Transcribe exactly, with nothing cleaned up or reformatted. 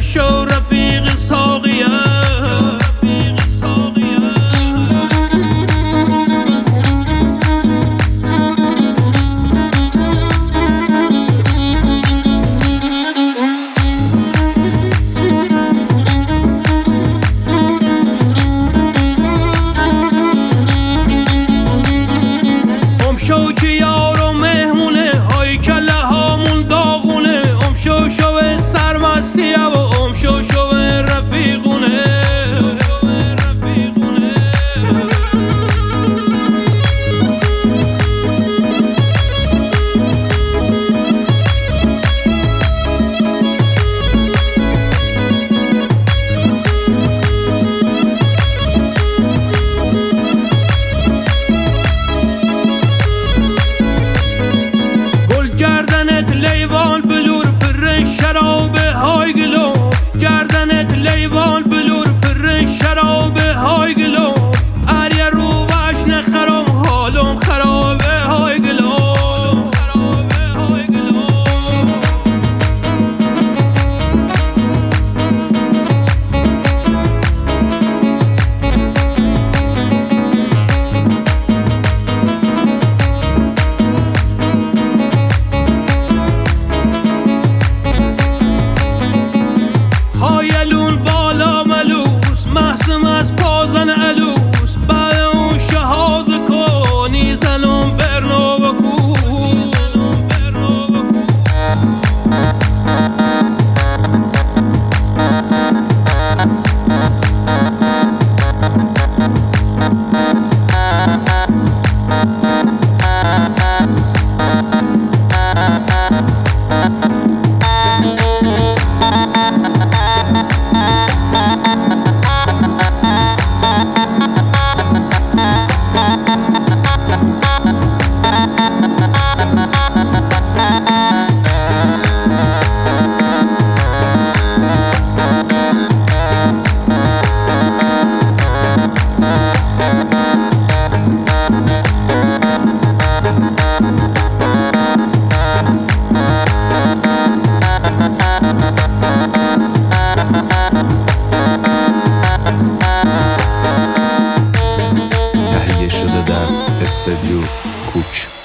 شو رفیق ساقیه. شو که یار و مهمونه های کله هامون داغونه. ام شو شو سرمستیه و ام شو شو رفیقونه. گردنت لیوان بلور پر شراب های گلو. گردنت لیوان بلور پر شراب های گلو. اریا رو وشن خرام حالم خراب های گلو. هایلون بالا ملوس محسم از پازن علوس. بعد اون شهاز کنی زنم برنو بکو. تهیه شده در استودیو کوک.